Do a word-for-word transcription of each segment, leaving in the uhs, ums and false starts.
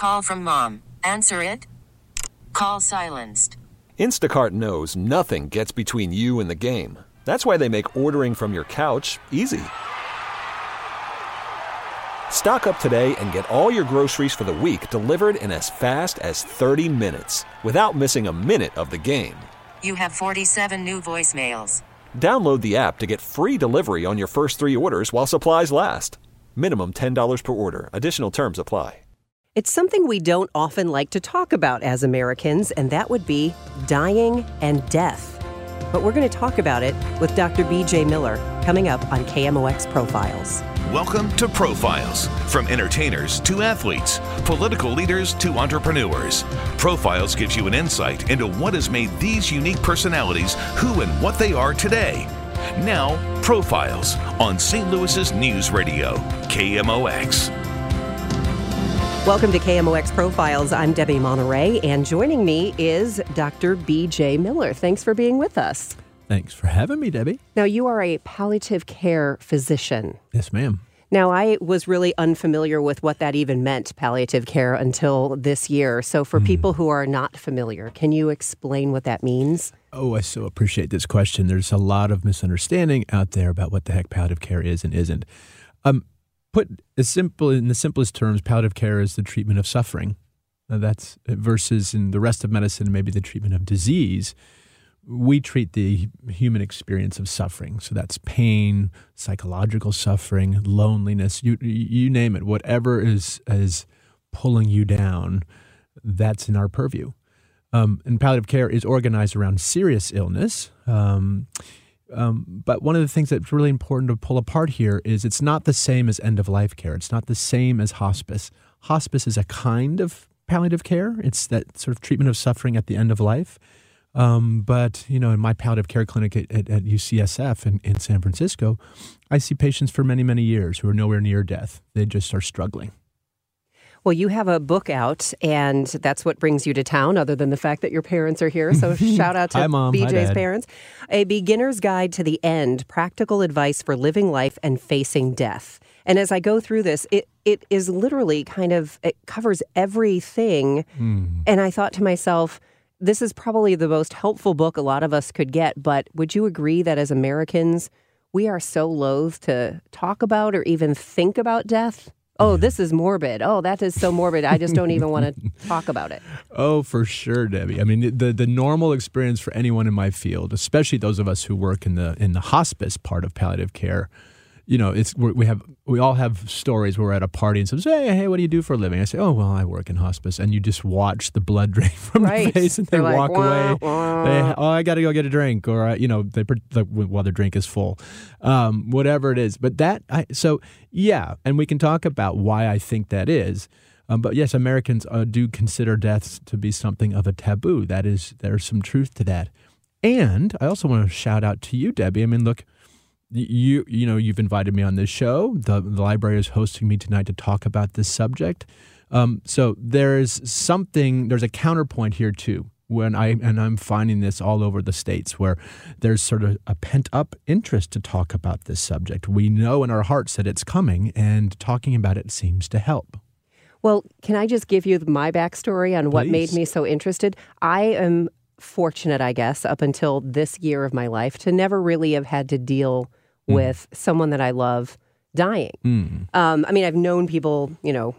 call from mom. Answer it. Call silenced. Instacart knows nothing gets between you and the game. That's why they make ordering from your couch easy. Stock up today and get all your groceries for the week delivered in as fast as thirty minutes without missing a minute of the game. You have forty-seven new voicemails. Download the app to get free delivery on your first three orders while supplies last. Minimum ten dollars per order. Additional terms apply. It's something we don't often like to talk about as Americans, and that would be dying and death. But we're going to talk about it with Doctor B J Miller coming up on K M O X Profiles. Welcome to Profiles. From entertainers to athletes, political leaders to entrepreneurs, Profiles gives you an insight into what has made these unique personalities who and what they are today. Now, Profiles on Saint Louis's News Radio, K M O X. Welcome to K M O X Profiles. I'm Debbie Monterey, and joining me is Doctor B J Miller. Thanks for being with us. Thanks for having me, Debbie. Now, you are a palliative care physician. Yes, ma'am. Now, I was really unfamiliar with what that even meant, palliative care, until this year. So for mm. people who are not familiar, can you explain what that means? Oh, I so appreciate this question. There's a lot of misunderstanding out there about what the heck palliative care is and isn't. Um, put as simple in the simplest terms, palliative care is the treatment of suffering. Now that's versus in the rest of medicine, maybe the treatment of disease. We treat the human experience of suffering. So that's pain, psychological suffering, loneliness, you you name it. Whatever is is pulling you down, that's in our purview. Um, and palliative care is organized around serious illness. Um, um, but one of the things that's really important to pull apart here is it's not the same as end-of-life care. It's not the same as hospice. Hospice is a kind of palliative care. It's that sort of treatment of suffering at the end of life. Um, but, you know, in my palliative care clinic at, at, at U C S F in, in San Francisco, I see patients for many, many years who are nowhere near death. They just are struggling. Well, you have a book out, and that's what brings you to town, other than the fact that your parents are here. So shout out to Hi, Mom. B J's Hi, Dad. Parents. A Beginner's Guide to the End, Practical Advice for Living Life and Facing Death. And as I go through this, it it is literally kind of, it covers everything. Mm. And I thought to myself, this is probably the most helpful book a lot of us could get, but would you agree that as Americans, we are so loath to talk about or even think about death? Oh, this is morbid. Oh, that is so morbid. I just don't even want to talk about it. Oh, for sure, Debbie. I mean, the the normal experience for anyone in my field, especially those of us who work in the in the hospice part of palliative care, you know, it's we have we all have stories where we're at a party and someone says, hey, hey, what do you do for a living? I say, oh, well, I work in hospice. And you just watch the blood drain from right. their face and they They're walk like, wah, away. wah. They, oh, I got to go get a drink. Or, uh, you know, they like, while their drink is full, um, whatever it is. But that, I, so yeah, and we can talk about why I think that is. Um, but yes, Americans uh, do consider deaths to be something of a taboo. That is, there's some truth to that. And I also want to shout out to you, Debbie. I mean, look, You you know, you've invited me on this show. The, the library is hosting me tonight to talk about this subject. Um, so there's something, there's a counterpoint here too. When I and I'm finding this all over the states where there's sort of a pent-up interest to talk about this subject. We know in our hearts that it's coming, and talking about it seems to help. Well, can I just give you my backstory on what Please. made me so interested? I am fortunate, I guess, up until this year of my life to never really have had to deal mm. with someone that I love dying. Mm. Um, I mean, I've known people, you know,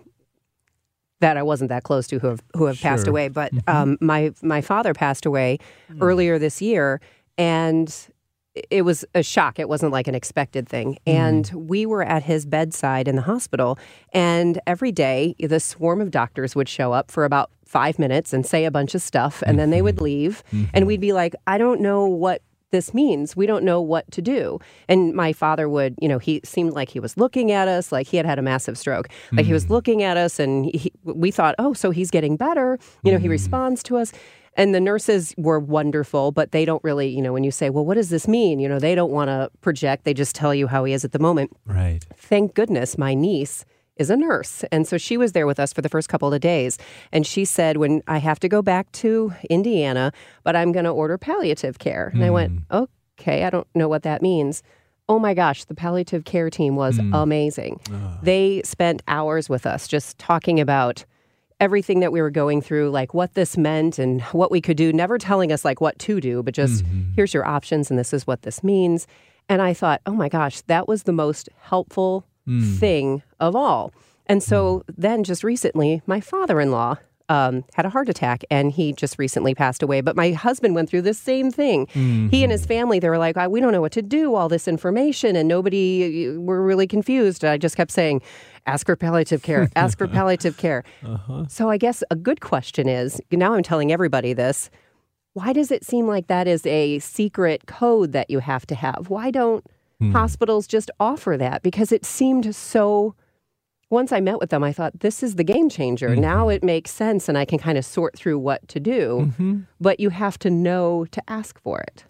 that I wasn't that close to who have who have sure. passed away. But mm-hmm. um, my my father passed away mm. earlier this year, and it was a shock. It wasn't like an expected thing. Mm. And we were at his bedside in the hospital, and every day the swarm of doctors would show up for about five minutes and say a bunch of stuff, and mm-hmm. then they would leave, mm-hmm. and we'd be like, I don't know what this means. We don't know what to do. And my father would, you know, he seemed like he was looking at us, like he had had a massive stroke. Like mm. he was looking at us, and he, we thought, oh, so he's getting better. You know, mm. he responds to us. And the nurses were wonderful, but they don't really, you know, when you say, well, what does this mean? You know, they don't want to project. They just tell you how he is at the moment. Right. Thank goodness my niece is a nurse. And so she was there with us for the first couple of days. And she said, when I have to go back to Indiana, but I'm going to order palliative care. And mm. I went, okay, I don't know what that means. Oh my gosh, the palliative care team was mm. amazing. Uh. They spent hours with us just talking about everything that we were going through, like what this meant and what we could do, never telling us like what to do, but just mm-hmm. here's your options and this is what this means. And I thought, oh my gosh, that was the most helpful mm. thing of all. And so mm. then just recently, my father-in-law um, had a heart attack and he just recently passed away. But my husband went through the same thing. Mm-hmm. He and his family, they were like, we don't know what to do, all this information, and nobody, we're really confused. I just kept saying, ask for palliative care, ask for palliative care. Uh-huh. So I guess a good question is, now I'm telling everybody this, why does it seem like that is a secret code that you have to have? Why don't hmm. hospitals just offer that? Because it seemed so, once I met with them, I thought, this is the game changer. Mm-hmm. Now it makes sense and I can kind of sort through what to do, mm-hmm. but you have to know to ask for it.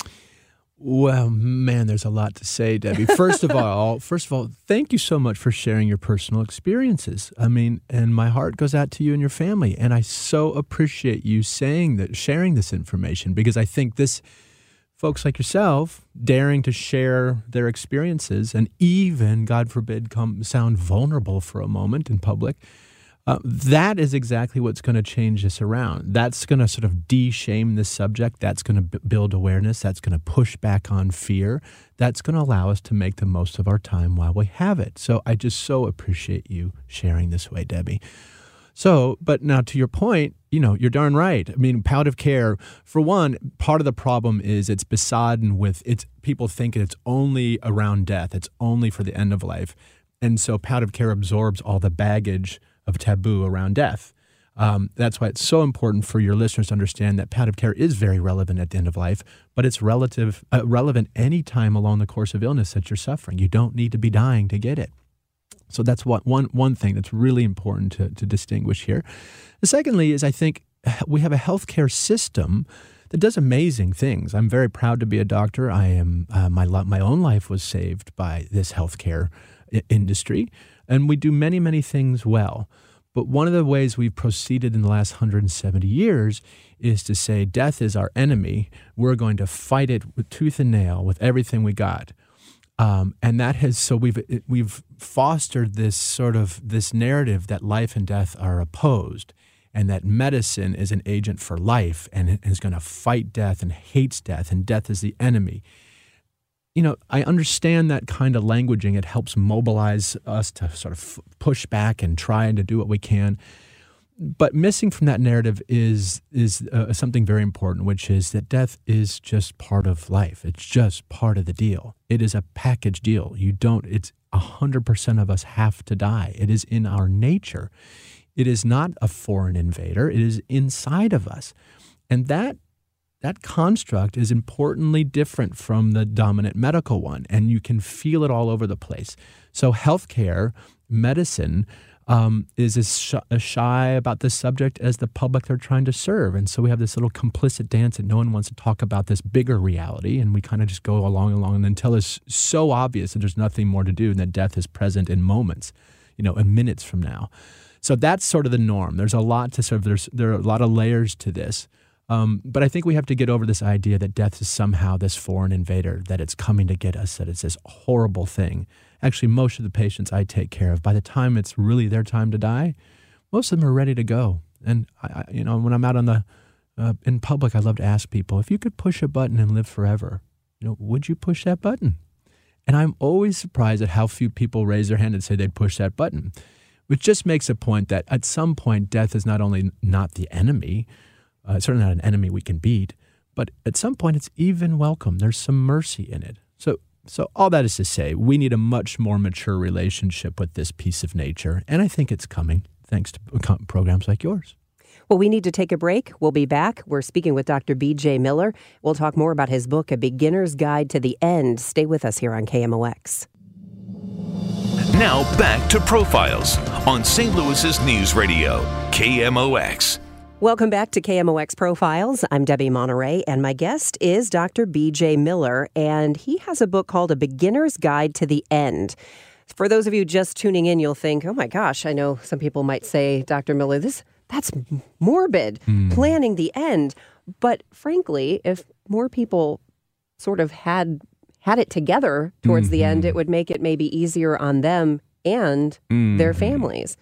Well, man, there's a lot to say, Debbie. First of all, first of all, thank you so much for sharing your personal experiences. I mean, and my heart goes out to you and your family. And I so appreciate you saying that, sharing this information, because I think this, folks like yourself, daring to share their experiences and even, God forbid, come sound vulnerable for a moment in public, Uh, that is exactly what's going to change this around. That's going to sort of de-shame this subject. That's going to b- build awareness. That's going to push back on fear. That's going to allow us to make the most of our time while we have it. So I just so appreciate you sharing this way, Debbie. So, but now to your point, you know, you're darn right. I mean, palliative care, for one, part of the problem is it's besodden with, it's people think it's only around death. It's only for the end of life. And so palliative care absorbs all the baggage of taboo around death. Um, that's why it's so important for your listeners to understand that palliative care is very relevant at the end of life, but it's relative, uh, relevant any time along the course of illness that you're suffering. You don't need to be dying to get it. So that's what, one one thing that's really important to, to distinguish here. The secondly is I think we have a healthcare system that does amazing things. I'm very proud to be a doctor. I am uh, my my own life was saved by this healthcare I- industry. And we do many, many things well. But one of the ways we've proceeded in the last one hundred seventy years is to say death is our enemy. We're going to fight it with tooth and nail with everything we got. Um, and that has, so we've we've fostered this sort of, this narrative that life and death are opposed and that medicine is an agent for life and is going to fight death and hates death and death is the enemy. You know, I understand that kind of languaging. It helps mobilize us to sort of f- push back and try and to do what we can. But missing from that narrative is is uh, something very important, which is that death is just part of life. It's just part of the deal. It is a package deal. You don't, it's one hundred percent of us have to die. It is in our nature. It is not a foreign invader. It is inside of us. And that That construct is importantly different from the dominant medical one, and you can feel it all over the place. So healthcare, medicine, um, is as, sh- as shy about this subject as the public they're trying to serve. And so we have this little complicit dance that no one wants to talk about this bigger reality, and we kind of just go along and along until it's so obvious that there's nothing more to do and that death is present in moments, you know, in minutes from now. So that's sort of the norm. There's a lot to sort of, there's, there are a lot of layers to this. Um, but I think we have to get over this idea that death is somehow this foreign invader, that it's coming to get us, that it's this horrible thing. Actually, most of the patients I take care of, by the time it's really their time to die, most of them are ready to go. And, I, I, you know, when I'm out on the uh, in public, I love to ask people, if you could push a button and live forever, you know, would you push that button? And I'm always surprised at how few people raise their hand and say they'd push that button, which just makes a point that at some point, death is not only not the enemy, Uh, certainly not an enemy we can beat, but at some point it's even welcome. There's some mercy in it. So so all that is to say, we need a much more mature relationship with this piece of nature, and I think it's coming thanks to programs like yours. Well, we need to take a break. We'll be back. We're speaking with Doctor B J Miller. We'll talk more about his book, A Beginner's Guide to the End. Stay with us here on K M O X. Now back to Profiles on Saint Louis's News Radio, K M O X. Welcome back to K M O X Profiles. I'm Debbie Monterey, and my guest is Doctor B J Miller, and he has a book called A Beginner's Guide to the End. For those of you just tuning in, you'll think, oh my gosh, I know some people might say, Doctor Miller, this that's morbid, mm. planning the end. But frankly, if more people sort of had had it together towards mm-hmm. the end, it would make it maybe easier on them and mm-hmm. their families.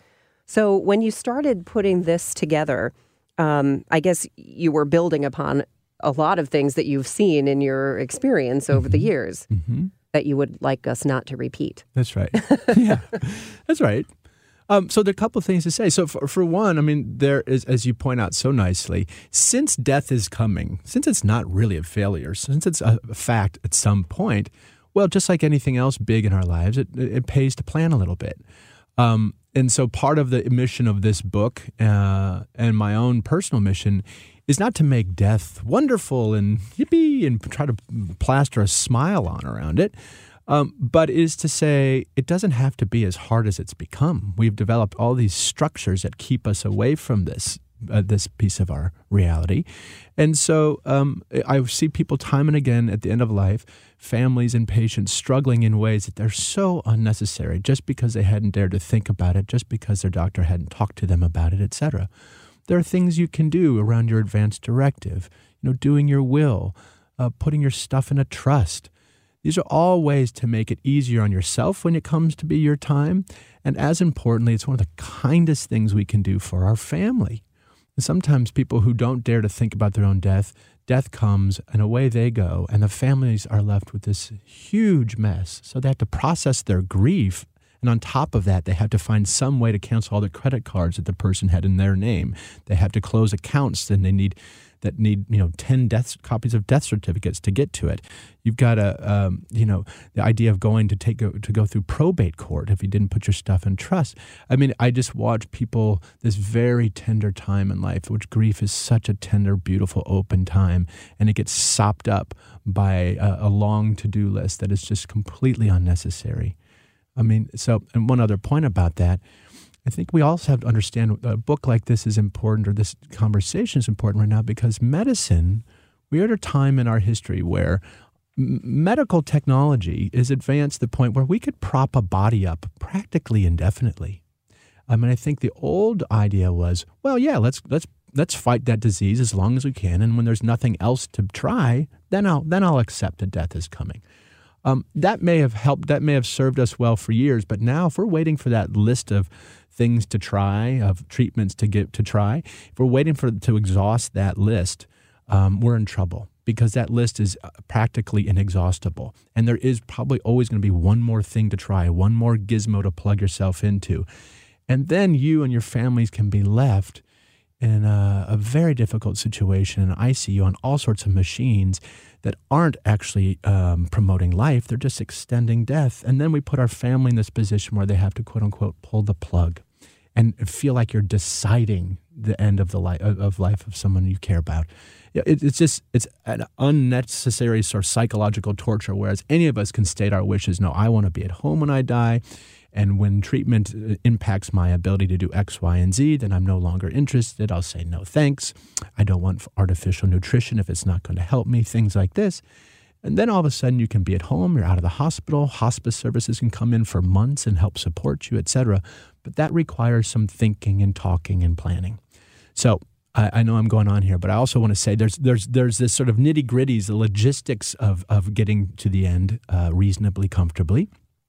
So when you started putting this together, um, I guess you were building upon a lot of things that you've seen in your experience over mm-hmm. the years mm-hmm. that you would like us not to repeat. That's right. Yeah, that's right. Um, so there are a couple of things to say. So for, for one, I mean, there is, as you point out so nicely, since death is coming, since it's not really a failure, since it's a fact at some point, well, just like anything else big in our lives, it, it pays to plan a little bit. Um, and so part of the mission of this book uh, and my own personal mission is not to make death wonderful and yippee and try to plaster a smile on around it, um, but is to say it doesn't have to be as hard as it's become. We've developed all these structures that keep us away from this uh, this piece of our reality. And so um, I see people time and again at the end of life, families and patients struggling in ways that they're so unnecessary just because they hadn't dared to think about it, just because their doctor hadn't talked to them about it, et cetera. There are things you can do around your advance directive, you know, doing your will, uh, putting your stuff in a trust. These are all ways to make it easier on yourself when it comes to be your time. And as importantly, it's one of the kindest things we can do for our family. And sometimes people who don't dare to think about their own death, death comes and away they go. And the families are left with this huge mess. So they have to process their grief. And on top of that, they have to find some way to cancel all the credit cards that the person had in their name. They have to close accounts and they need that need, you know, ten death copies of death certificates to get to it. You've got a, um, you know, the idea of going to take go, to go through probate court if you didn't put your stuff in trust. I mean, I just watch people this very tender time in life, which grief is such a tender, beautiful, open time, and it gets sopped up by a, a long to-do list that is just completely unnecessary. I mean, so, and one other point about that, I think we also have to understand a book like this is important, or this conversation is important right now, because medicine, we are at a time in our history where m- medical technology is advanced to the point where we could prop a body up practically indefinitely. I mean, I think the old idea was, well, yeah, let's let's let's fight that disease as long as we can, and when there's nothing else to try, then I'll then I'll accept that death is coming. Um, that may have helped, that may have served us well for years, but now if we're waiting for that list of things to try, of treatments to get to try, if we're waiting for to exhaust that list, um, we're in trouble, because that list is practically inexhaustible. And there is probably always going to be one more thing to try, one more gizmo to plug yourself into. And then you and your families can be left in a, a very difficult situation in I C U on all sorts of machines that aren't actually um, promoting life. They're just extending death. And then we put our family in this position where they have to, quote unquote, pull the plug and feel like you're deciding the end of the life of life of someone you care about. It, it's just, it's an unnecessary sort of psychological torture, whereas any of us can state our wishes. No, I want to be at home when I die. And when treatment impacts my ability to do X, Y, and Z, then I'm no longer interested. I'll say no thanks. I don't want artificial nutrition if it's not going to help me, things like this. And then all of a sudden you can be at home, you're out of the hospital, hospice services can come in for months and help support you, et cetera. But that requires some thinking and talking and planning. So I, I know I'm going on here, but I also want to say there's there's there's this sort of nitty-gritties, the logistics of, of getting to the end uh, reasonably comfortably.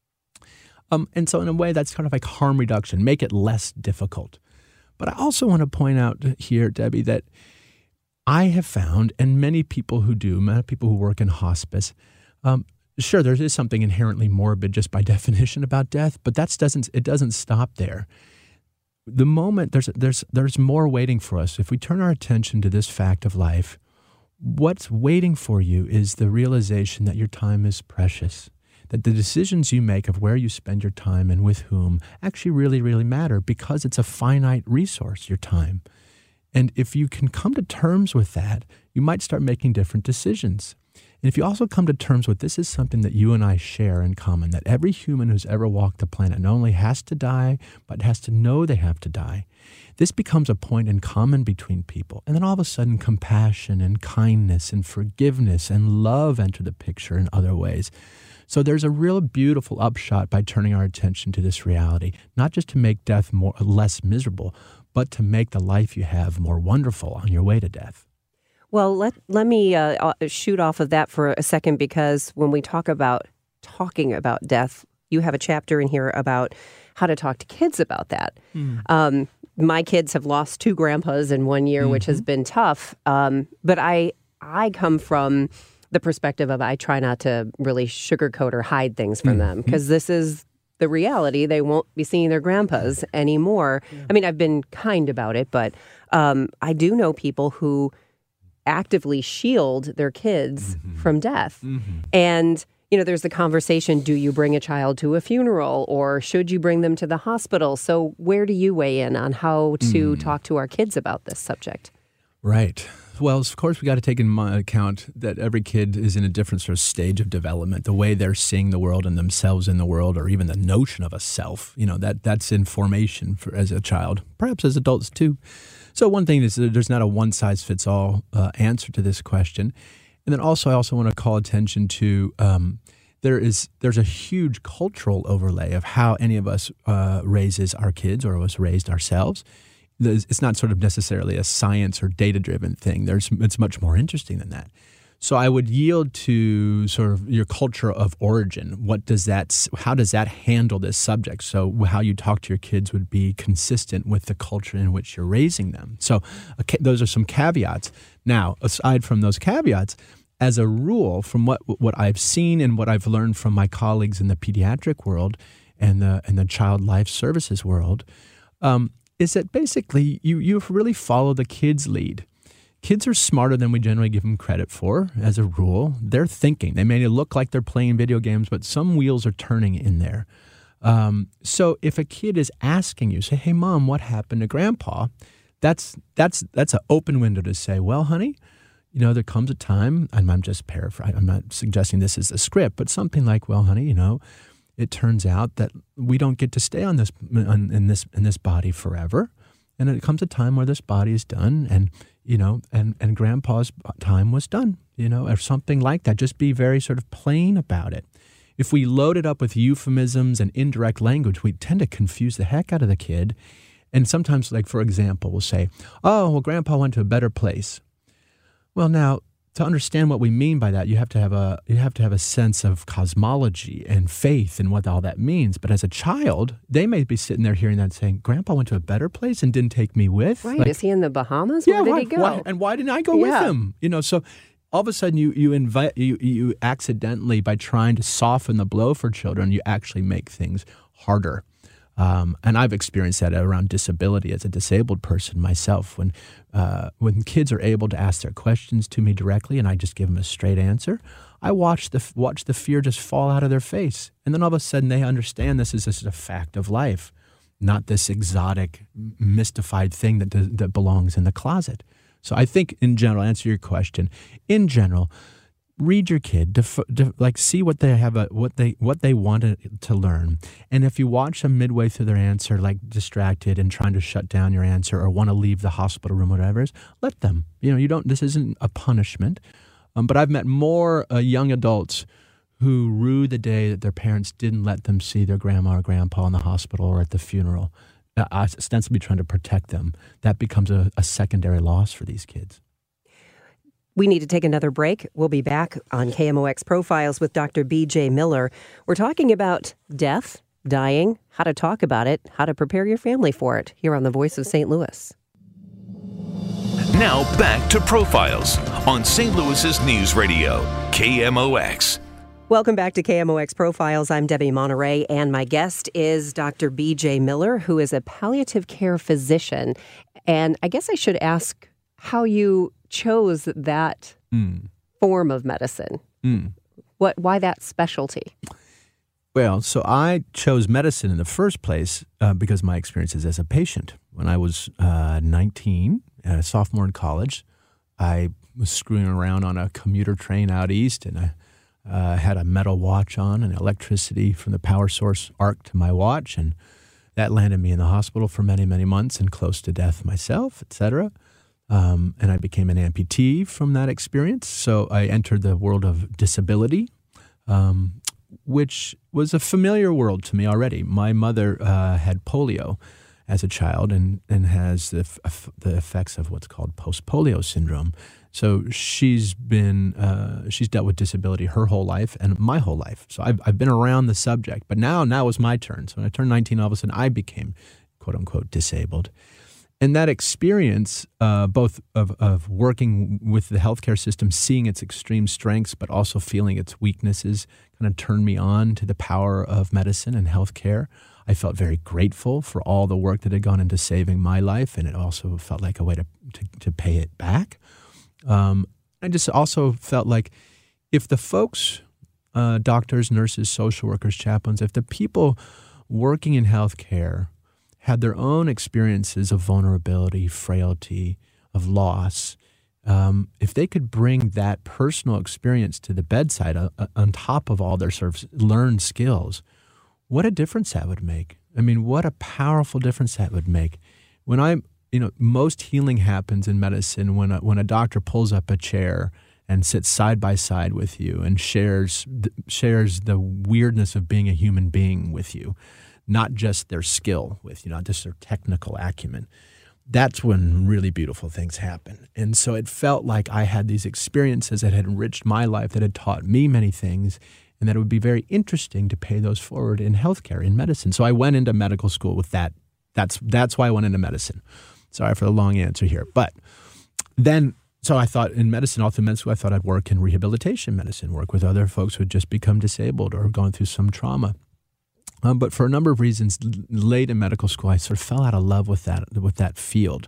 Um, and so in a way, that's kind of like harm reduction, make it less difficult. But I also want to point out here, Debbie, that I have found, and many people who do, many people who work in hospice, um, sure, there is something inherently morbid just by definition about death, but that doesn't it doesn't stop there. The moment there's there's there's more waiting for us. If we turn our attention to this fact of life, what's waiting for you is the realization that your time is precious, that the decisions you make of where you spend your time and with whom actually really, really matter, because it's a finite resource, your time. And if you can come to terms with that, you might start making different decisions. And if you also come to terms with this is something that you and I share in common, that every human who's ever walked the planet not only has to die, but has to know they have to die, this becomes a point in common between people. And then all of a sudden, compassion and kindness and forgiveness and love enter the picture in other ways. So there's a real beautiful upshot by turning our attention to this reality, not just to make death more less miserable, but to make the life you have more wonderful on your way to death. Well, let let me uh, shoot off of that for a second, because when we talk about talking about death, you have a chapter in here about how to talk to kids about that. Mm. Um, my kids have lost two grandpas in one year, mm-hmm. which has been tough. Um, but I I come from the perspective of I try not to really sugarcoat or hide things from mm-hmm. them, because this is the reality. They won't be seeing their grandpas anymore. Yeah. I mean, I've been kind about it, but um, I do know people who actively shield their kids mm-hmm. from death. Mm-hmm. And, you know, there's the conversation, do you bring a child to a funeral or should you bring them to the hospital? So where do you weigh in on how to mm. talk to our kids about this subject? Right. Well, of course, we got to take in account that every kid is in a different sort of stage of development. The way they're seeing the world and themselves in the world, or even the notion of a self, you know, that that's in formation for, as a child, perhaps as adults too. So one thing is that there's not a one-size-fits-all uh, answer to this question. And then also, I also want to call attention to um, there is there's a huge cultural overlay of how any of us uh, raises our kids or was raised ourselves. It's not sort of necessarily a science or data-driven thing. There's it's much more interesting than that. So I would yield to sort of your culture of origin. What does that? How does that handle this subject? So how you talk to your kids would be consistent with the culture in which you're raising them. So okay, those are some caveats. Now, aside from those caveats, as a rule, from what what I've seen and what I've learned from my colleagues in the pediatric world and the and the child life services world, um, is that basically you you really follow the kids' lead. Kids are smarter than we generally give them credit for, as a rule. They're thinking. They may look like they're playing video games, but some wheels are turning in there. Um, so if a kid is asking you, say, hey, Mom, what happened to Grandpa? That's that's that's an open window to say, well, honey, you know, there comes a time, and I'm just paraphrasing, I'm not suggesting this is a script, but something like, well, honey, you know, it turns out that we don't get to stay on this on, in this in this body forever. And it comes a time where this body is done, and you know, and, and Grandpa's time was done, you know, or something like that. Just be very sort of plain about it. If we load it up with euphemisms and indirect language, we tend to confuse the heck out of the kid. And sometimes, like, for example, we'll say, oh, well, Grandpa went to a better place. Well, now, to understand what we mean by that, you have to have a you have to have a sense of cosmology and faith and what all that means. But as a child, they may be sitting there hearing that and saying, Grandpa went to a better place and didn't take me with. Right. Like, is he in the Bahamas? Yeah, Where did why, he go? Why, and why didn't I go yeah. with him? You know, so all of a sudden you you invite you you accidentally, by trying to soften the blow for children, you actually make things harder. Um, and I've experienced that around disability as a disabled person myself. When uh, when kids are able to ask their questions to me directly, and I just give them a straight answer, I watch the watch the fear just fall out of their face, and then all of a sudden they understand this is just a fact of life, not this exotic, mystified thing that that belongs in the closet. So I think, in general, answer your question. In general, read your kid, def, def, like see what they have, a, what they what they want to learn, and if you watch them midway through their answer, like distracted and trying to shut down your answer or want to leave the hospital room, whatever it is, let them. You know, you don't. This isn't a punishment. Um, but I've met more uh, young adults who rue the day that their parents didn't let them see their grandma or grandpa in the hospital or at the funeral, uh, ostensibly trying to protect them. That becomes a, a secondary loss for these kids. We need to take another break. We'll be back on K M O X Profiles with Doctor B J Miller. We're talking about death, dying, how to talk about it, how to prepare your family for it, here on the Voice of Saint Louis. Now back to Profiles on Saint Louis's News Radio, K M O X. Welcome back to K M O X Profiles. I'm Debbie Monterey, and my guest is Doctor B J Miller, who is a palliative care physician. And I guess I should ask how you chose that mm. form of medicine. Mm. What? Why that specialty? Well, so I chose medicine in the first place uh, because of my experiences as a patient. When I was uh, nineteen, a sophomore in college, I was screwing around on a commuter train out east, and I uh, had a metal watch on and electricity from the power source arc to my watch, and that landed me in the hospital for many, many months and close to death myself, et cetera. Um, and I became an amputee from that experience. So I entered the world of disability, um, which was a familiar world to me already. My mother uh, had polio as a child and, and has the, f- the effects of what's called post-polio syndrome. So she's been uh, she's dealt with disability her whole life and my whole life. So I've I've been around the subject, but now now was my turn. So when I turned nineteen, all of a sudden I became quote unquote disabled. And that experience, uh, both of, of working with the healthcare system, seeing its extreme strengths, but also feeling its weaknesses, kind of turned me on to the power of medicine and healthcare. I felt very grateful for all the work that had gone into saving my life, and it also felt like a way to to, to pay it back. Um, I just also felt like if the folks, uh, doctors, nurses, social workers, chaplains, if the people working in healthcare had their own experiences of vulnerability, frailty, of loss, um, if they could bring that personal experience to the bedside uh, uh, on top of all their sort of learned skills, what a difference that would make. I mean, what a powerful difference that would make. When I'm, you know, most healing happens in medicine when a, when a doctor pulls up a chair and sits side by side with you and shares shares the weirdness of being a human being with you. Not just their skill with you, not just their technical acumen. That's when really beautiful things happen. And so it felt like I had these experiences that had enriched my life, that had taught me many things, and that it would be very interesting to pay those forward in healthcare, in medicine. So I went into medical school with that. That's that's why I went into medicine. Sorry for the long answer here. But then, so I thought in medicine, all through med school, I thought I'd work in rehabilitation medicine, work with other folks who had just become disabled or gone through some trauma. Um, but for a number of reasons, late in medical school, I sort of fell out of love with that with that field.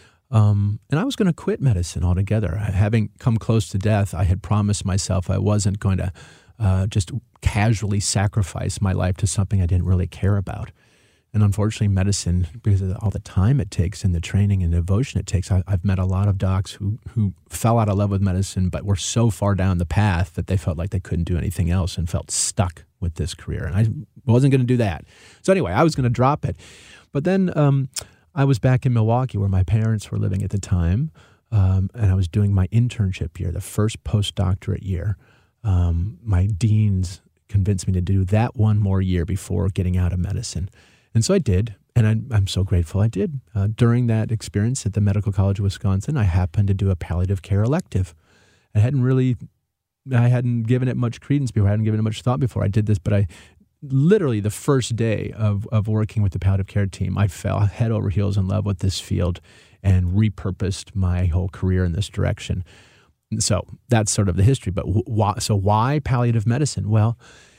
Um, and I was going to quit medicine altogether. Having come close to death, I had promised myself I wasn't going to uh, just casually sacrifice my life to something I didn't really care about. And unfortunately, medicine, because of all the time it takes and the training and devotion it takes, I, I've met a lot of docs who, who fell out of love with medicine, but were so far down the path that they felt like they couldn't do anything else and felt stuck with this career. And I wasn't going to do that. So anyway, I was going to drop it. But then um, I was back in Milwaukee where my parents were living at the time, um, and I was doing my internship year, the first postdoctorate year. Um, my deans convinced me to do that one more year before getting out of medicine. And so I did, and I'm, I'm so grateful I did. Uh, during that experience at the Medical College of Wisconsin, I happened to do a palliative care elective. I hadn't really, I hadn't given it much credence before, I hadn't given it much thought before I did this, but I literally the first day of, of working with the palliative care team, I fell head over heels in love with this field and repurposed my whole career in this direction. So that's sort of the history. But why, so why palliative medicine? Well,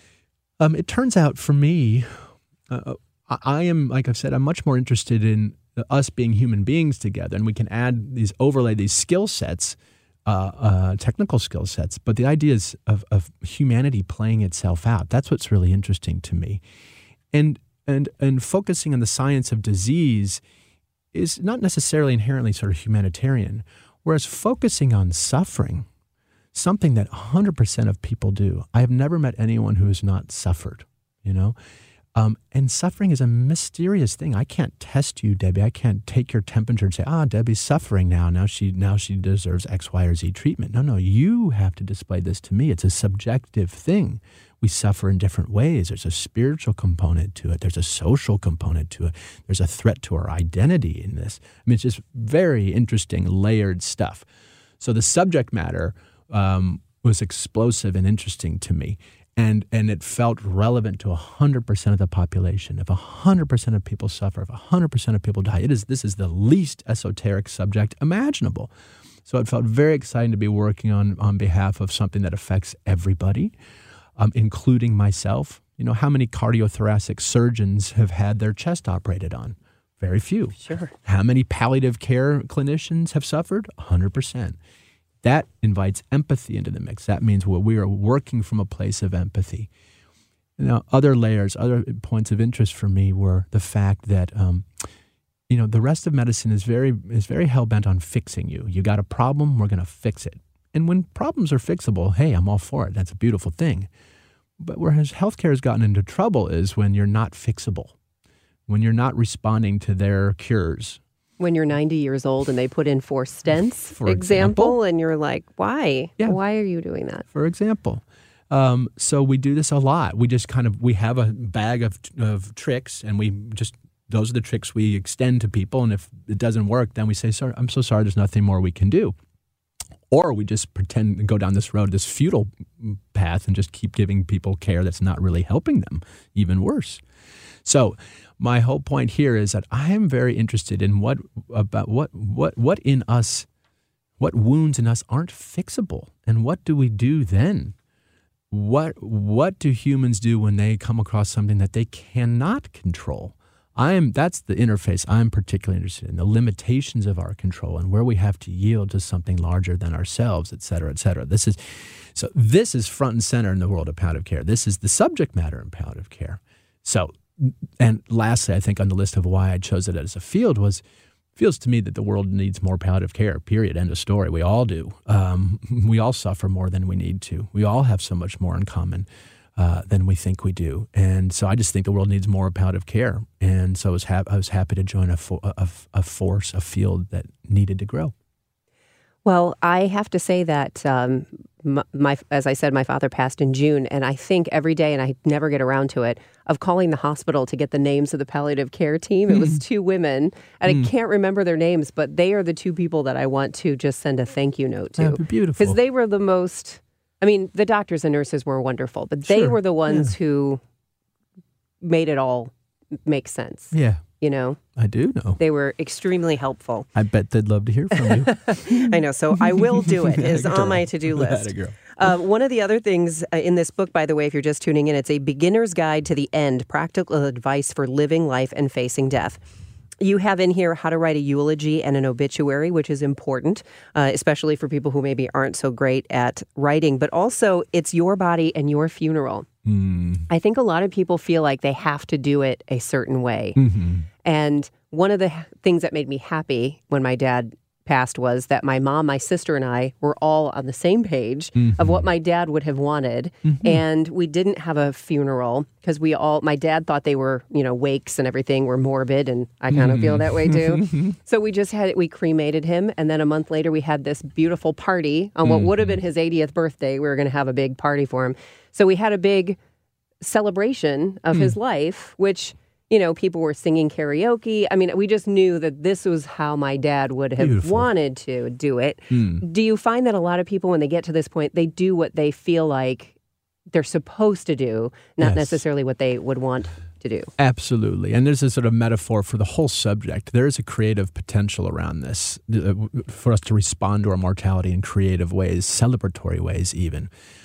um, it turns out for me, uh, I am, like I've said, I'm much more interested in us being human beings together, and we can add these, overlay these skill sets, uh, uh, technical skill sets, but the ideas of, of humanity playing itself out, that's what's really interesting to me. And, and, and focusing on the science of disease is not necessarily inherently sort of humanitarian, whereas focusing on suffering, something that one hundred percent of people do. I have never met anyone who has not suffered, you know? Um, and suffering is a mysterious thing. I can't test you, Debbie. I can't take your temperature and say, ah, Debbie's suffering now. Now she now she deserves X, Y, or Z treatment. No, no, you have to display this to me. It's a subjective thing. We suffer in different ways. There's a spiritual component to it. There's a social component to it. There's a threat to our identity in this. I mean, it's just very interesting, layered stuff. So the subject matter um, was explosive and interesting to me. And and it felt relevant to one hundred percent of the population. If one hundred percent of people suffer, if one hundred percent of people die, it is this is the least esoteric subject imaginable. So it felt very exciting to be working on, on behalf of something that affects everybody, um, including myself. You know, how many cardiothoracic surgeons have had their chest operated on? Very few. Sure. How many palliative care clinicians have suffered? one hundred percent. That invites empathy into the mix. That means well, we are working from a place of empathy. You know, other layers, other points of interest for me were the fact that, um, you know, the rest of medicine is very is very hell-bent on fixing you. You got a problem, we're going to fix it. And when problems are fixable, hey, I'm all for it. That's a beautiful thing. But where healthcare has gotten into trouble is when you're not fixable, when you're not responding to their cures. When you're ninety years old and they put in four stents, for example, example, and you're like, why? Yeah. Why are you doing that? For example. Um, so we do this a lot. We just kind of, we have a bag of of tricks and we just those are the tricks we extend to people. And if it doesn't work, then we say, sorry, I'm so sorry, there's nothing more we can do. Or we just pretend and go down this road, this futile path, and just keep giving people care that's not really helping them, even worse. So my whole point here is that I am very interested in what about what what what in us, what wounds in us aren't fixable, and what do we do then? What what do humans do when they come across something that they cannot control? I am that's the interface I'm particularly interested in, the limitations of our control and where we have to yield to something larger than ourselves, et cetera, et cetera. This is so this is front and center in the world of palliative care. This is the subject matter in palliative care. So, and lastly, I think on the list of why I chose it as a field was, feels to me that the world needs more palliative care, period, end of story. We all do. Um, we all suffer more than we need to. We all have so much more in common uh, than we think we do. And so I just think the world needs more palliative care. And so I was, ha- I was happy to join a, fo- a, a force, a field that needed to grow. Well, I have to say that, um, my, my, as I said, my father passed in June, and I think every day, and I never get around to it, of calling the hospital to get the names of the palliative care team. It was two women, and mm. I can't remember their names, but they are the two people that I want to just send a thank you note to. That'd be beautiful. Because they were the most, I mean, the doctors and nurses were wonderful, but they Sure. were the ones yeah. who made it all make sense. Yeah. You know? I do know. They were extremely helpful. I bet they'd love to hear from you. I know, so I will do it. It's on my to-do list. Atta girl. Uh, one of the other things uh, in this book, by the way, if you're just tuning in, it's a beginner's guide to the end, practical advice for living life and facing death. You have in here how to write a eulogy and an obituary, which is important, uh, especially for people who maybe aren't so great at writing. But also, it's your body and your funeral. Mm. I think a lot of people feel like they have to do it a certain way. Mm-hmm. And one of the things that made me happy when my dad passed was that my mom, my sister, and I were all on the same page mm-hmm. of what my dad would have wanted. Mm-hmm. And we didn't have a funeral because we all, my dad thought they were, you know, wakes and everything were morbid. And I kind of mm-hmm. feel that way too. So we just had, we cremated him. And then a month later, we had this beautiful party on what mm-hmm. would have been his eightieth birthday. We were going to have a big party for him. So we had a big celebration of mm. his life, which, you know, people were singing karaoke. I mean, we just knew that this was how my dad would have Beautiful. wanted to do it. Mm. Do you find that a lot of people, when they get to this point, they do what they feel like they're supposed to do, not yes. necessarily what they would want to do? Absolutely. And there's a sort of metaphor for the whole subject. There is a creative potential around this uh, for us to respond to our mortality in creative ways, celebratory ways even.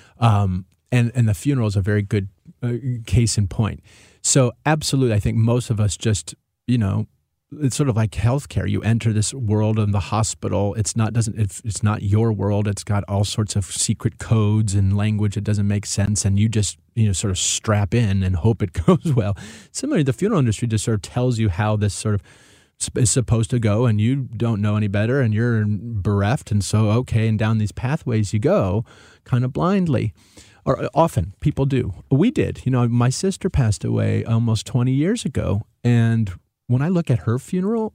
Um, and, and the funeral is a very good uh, case in point. So absolutely, I think most of us just, you know, it's sort of like healthcare. You enter this world in the hospital. It's not doesn't it's, it's not your world. It's got all sorts of secret codes and language that doesn't make sense, and you just you know sort of strap in and hope it goes well. Similarly, the funeral industry just sort of tells you how this sort of is supposed to go, and you don't know any better, and you're bereft, and so okay, and down these pathways you go, kind of blindly. Or often people do. We did. You know, my sister passed away almost twenty years ago, and when I look at her funeral,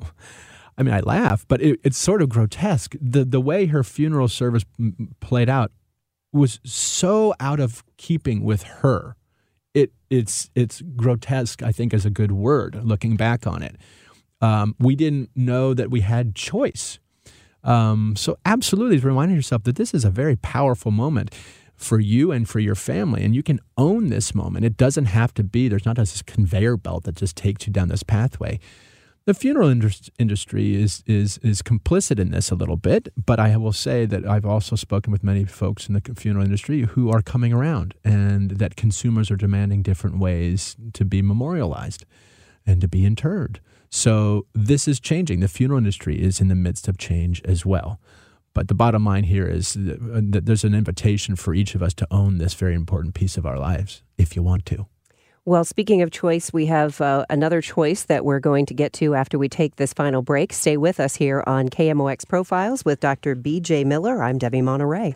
I mean, I laugh, but it, it's sort of grotesque. The the way her funeral service m- played out was so out of keeping with her. It it's it's grotesque, I think, is a good word, looking back on it. Um, we didn't know that we had choice. Um, so absolutely reminding yourself that this is a very powerful moment for you and for your family, and you can own this moment. It doesn't have to be, there's not this conveyor belt that just takes you down this pathway. The funeral indus- industry is is is complicit in this a little bit, but I will say that I've also spoken with many folks in the funeral industry who are coming around, and that consumers are demanding different ways to be memorialized and to be interred. So this is changing. The funeral industry is in the midst of change as well. But the bottom line here is that there's an invitation for each of us to own this very important piece of our lives, if you want to. Well, speaking of choice, we have uh, another choice that we're going to get to after we take this final break. Stay with us here on K M O X Profiles with Doctor B J Miller. I'm Debbie Monterey.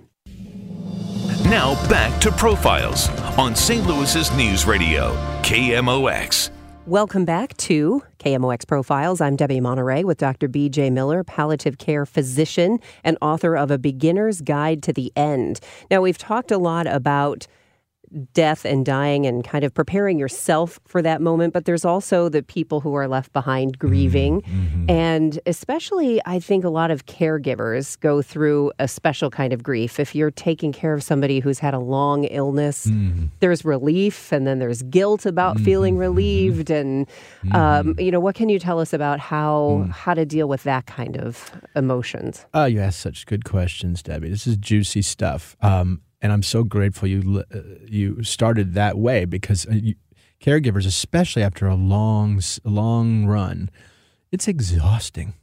Now back to Profiles on Saint Louis's News Radio, K M O X. Welcome back to K M O X Profiles. I'm Debbie Monterey with Doctor B J Miller, palliative care physician and author of A Beginner's Guide to the End. Now, we've talked a lot about death and dying and kind of preparing yourself for that moment, but there's also the people who are left behind grieving. Mm-hmm. And especially, I think a lot of caregivers go through a special kind of grief. If you're taking care of somebody who's had a long illness, Mm-hmm. there's relief, and then there's guilt about Mm-hmm. feeling relieved. And, um, you know, what can you tell us about how, Mm. how to deal with that kind of emotions? Oh, you asked such good questions, Debbie. This is juicy stuff. Um, and I'm so grateful you uh, you started that way, because uh, you, caregivers, especially after a long, s- long run, it's exhausting.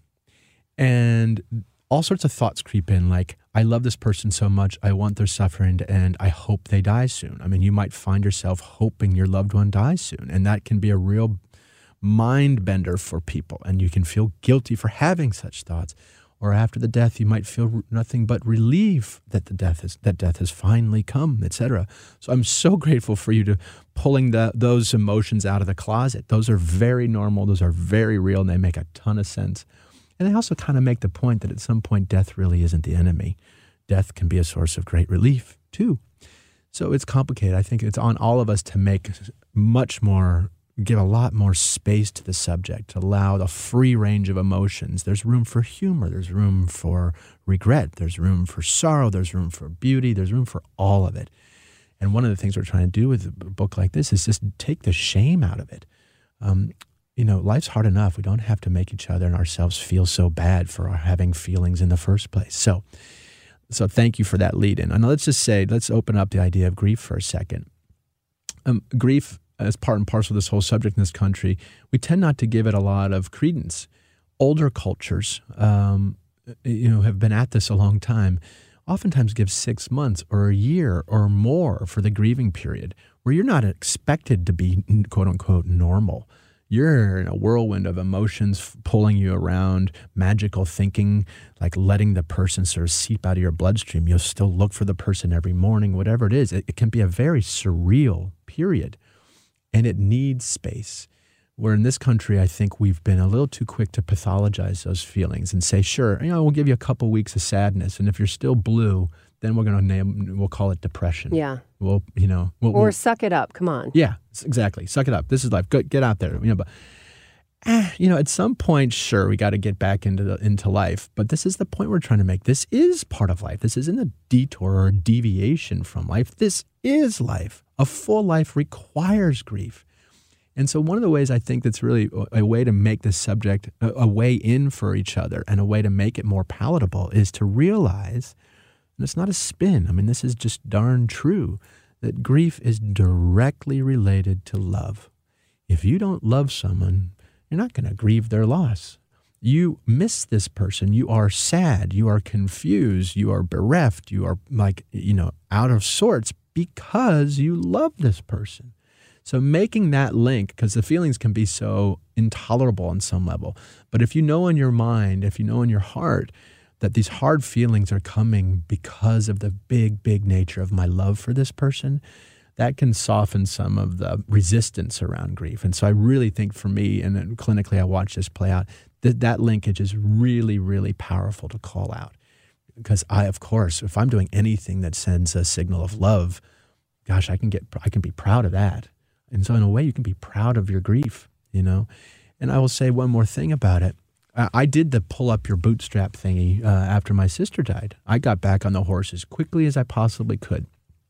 And all sorts of thoughts creep in, like, I love this person so much, I want their suffering to end, I hope they die soon. I mean, you might find yourself hoping your loved one dies soon, and that can be a real mind bender for people, and you can feel guilty for having such thoughts. Or after the death, you might feel nothing but relief that the death is that death has finally come, et cetera. So I'm so grateful for you to pulling the, those emotions out of the closet. Those are very normal. Those are very real, and they make a ton of sense. And they also kind of make the point that at some point, death really isn't the enemy. Death can be a source of great relief too. So it's complicated. I think it's on all of us to make much more. Give a lot more space to the subject, allow the free range of emotions. There's room for humor, there's room for regret, there's room for sorrow, there's room for beauty, there's room for all of it. And one of the things we're trying to do with a book like this is just take the shame out of it. Um, you know, life's hard enough. We don't have to make each other and ourselves feel so bad for our having feelings in the first place. So, so thank you for that lead in. And let's just say, let's open up the idea of grief for a second. Um, grief, as part and parcel of this whole subject in this country, we tend not to give it a lot of credence. Older cultures, um, you know, have been at this a long time, oftentimes give six months or a year or more for the grieving period, where you're not expected to be, quote unquote, normal. You're in a whirlwind of emotions pulling you around, magical thinking, like letting the person sort of seep out of your bloodstream. You'll still look for the person every morning, whatever it is. It, it can be a very surreal period. And it needs space. Where in this country, I think we've been a little too quick to pathologize those feelings and say, sure, you know, we'll give you a couple weeks of sadness, and if you're still blue, then we're going to name, we'll call it depression. Yeah. We'll, you know, we'll, Or we'll, suck it up. Come on. yeah, exactly. Suck it up. This is life. Go, get out there. You know, but eh, you know, at some point, sure, we got to get back into the, into life. But this is the point we're trying to make. This is part of life. This isn't a detour or a deviation from life. This is life. A full life requires grief. And so one of the ways I think that's really a way to make this subject a, a way in for each other and a way to make it more palatable is to realize, and it's not a spin, I mean, this is just darn true, that grief is directly related to love. If you don't love someone, you're not going to grieve their loss. You miss this person. You are sad. You are confused. You are bereft. You are like, you know, out of sorts because you love this person. So making that link, because the feelings can be so intolerable on some level, but if you know in your mind, if you know in your heart that these hard feelings are coming because of the big, big nature of my love for this person, that can soften some of the resistance around grief. And so I really think for me, and clinically I watch this play out, that that linkage is really, really powerful to call out. Because I, of course, if I'm doing anything that sends a signal of love, gosh, I can get, I can be proud of that. And so in a way, you can be proud of your grief, you know. And I will say one more thing about it. I, I did the pull up your bootstrap thingy uh, after my sister died. I got back on the horse as quickly as I possibly could.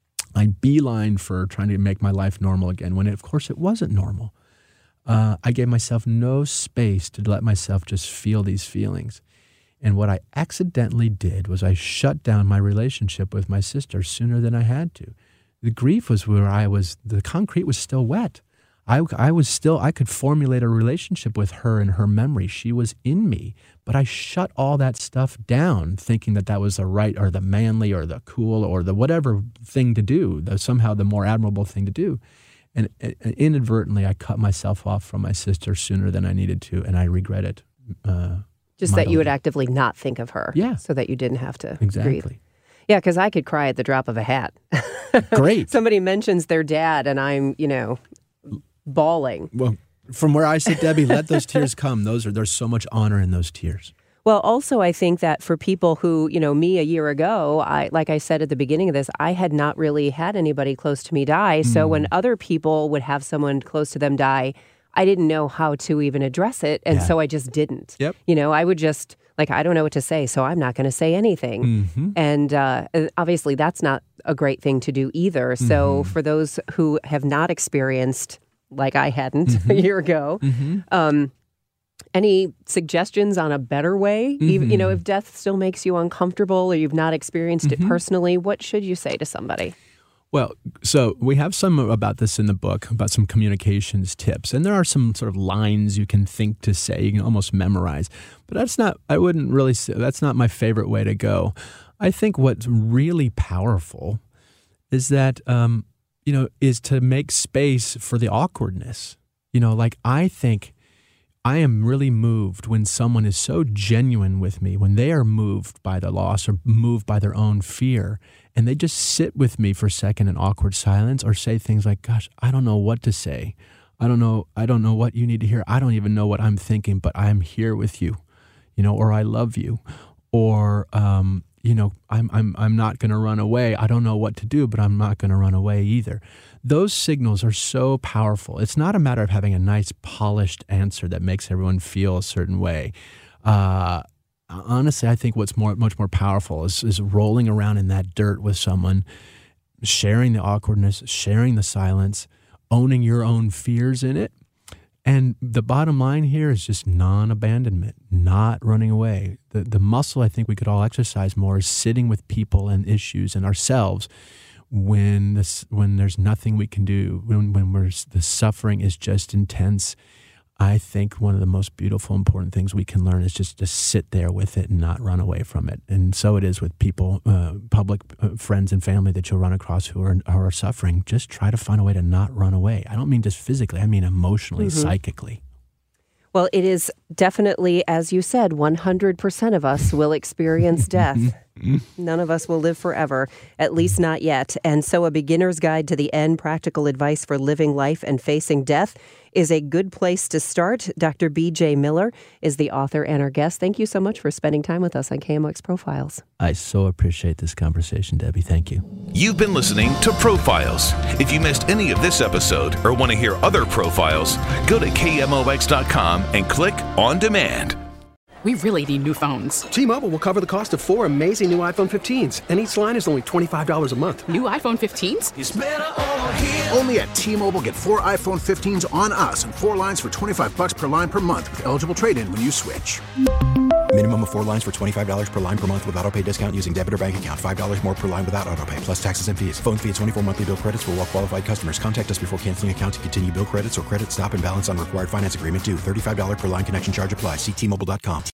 I beelined for trying to make my life normal again, when it, of course it wasn't normal. Uh, I gave myself no space to let myself just feel these feelings. And what I accidentally did was I shut down my relationship with my sister sooner than I had to. The grief was where I was, the concrete was still wet. I, I was still, I could formulate a relationship with her in her memory. She was in me, but I shut all that stuff down thinking that that was the right or the manly or the cool or the whatever thing to do, the, somehow the more admirable thing to do. And, and inadvertently, I cut myself off from my sister sooner than I needed to, and I regret it. Uh, Just that you would mightily. actively not think of her. Yeah. So that you didn't have to Exactly. grieve. Yeah, because I could cry at the drop of a hat. Great. Somebody mentions their dad and I'm, you know, bawling. Well, from where I sit, Debbie, let those tears come. Those are There's so much honor in those tears. Well, Well, also, I think that for people who, you know, me a year ago, I, like I said at the beginning of this, I had not really had anybody close to me die. So when other people would have someone close to them die, I didn't know how to even address it. And Yeah. so I just didn't. Yep. You know, I would just, like, I don't know what to say, so I'm not going to say anything. Mm-hmm. And uh, obviously, that's not a great thing to do either. So Mm-hmm. for those who have not experienced, like I hadn't Mm-hmm. a year ago, Mm-hmm. um, any suggestions on a better way? Even, you know, if death still makes you uncomfortable or you've not experienced Mm-hmm. it personally, what should you say to somebody? Well, so we have some about this in the book, about some communications tips. And there are some sort of lines you can think to say, you can almost memorize. But that's not, I wouldn't really say, that's not my favorite way to go. I think what's really powerful is that, um, you know, is to make space for the awkwardness. You know, like I think I am really moved when someone is so genuine with me, when they are moved by the loss or moved by their own fear, and they just sit with me for a second in awkward silence or say things like, gosh, I don't know what to say. I don't know. I don't know what you need to hear. I don't even know what I'm thinking, but I'm here with you, you know, or I love you, or, um, you know, I'm, I'm, I'm not going to run away. I don't know what to do, but I'm not going to run away either. Those signals are so powerful. It's not a matter of having a nice polished answer that makes everyone feel a certain way. Uh, honestly, I think what's more, much more powerful is, is rolling around in that dirt with someone, sharing the awkwardness, sharing the silence, owning your own fears in it. And the bottom line here is just non-abandonment, not running away. The the muscle I think we could all exercise more is sitting with people and issues and ourselves when this when there's nothing we can do, when when we're the suffering is just intense. I think one of the most beautiful, important things we can learn is just to sit there with it and not run away from it. And so it is with people, uh, public uh, friends and family that you'll run across who are, who are suffering. Just try to find a way to not run away. I don't mean just physically. I mean emotionally, Mm-hmm. psychically. Well, it is definitely, as you said, one hundred percent of us will experience death. None of us will live forever, at least not yet. And so a beginner's guide to the end, practical advice for living life and facing death is a good place to start. Doctor B J Miller is the author and our guest. Thank you so much for spending time with us on K M O X Profiles. I so appreciate this conversation, Debbie. Thank you. You've been listening to Profiles. If you missed any of this episode or want to hear other profiles, go to K M O X dot com and click On Demand. We really need new phones. T-Mobile will cover the cost of four amazing new iPhone fifteens, and each line is only twenty-five dollars a month. New iPhone fifteens? Only at T-Mobile, get four iPhone fifteens on us and four lines for twenty-five bucks per line per month with eligible trade-in when you switch. Minimum of four lines for twenty-five dollars per line per month with autopay discount using debit or bank account. five dollars more per line without autopay, plus taxes and fees. Phone fee at twenty-four monthly bill credits for well-qualified customers. Contact us before canceling account to continue bill credits or credit stop and balance on required finance agreement due. thirty-five dollars per line connection charge applies. See T Mobile dot com.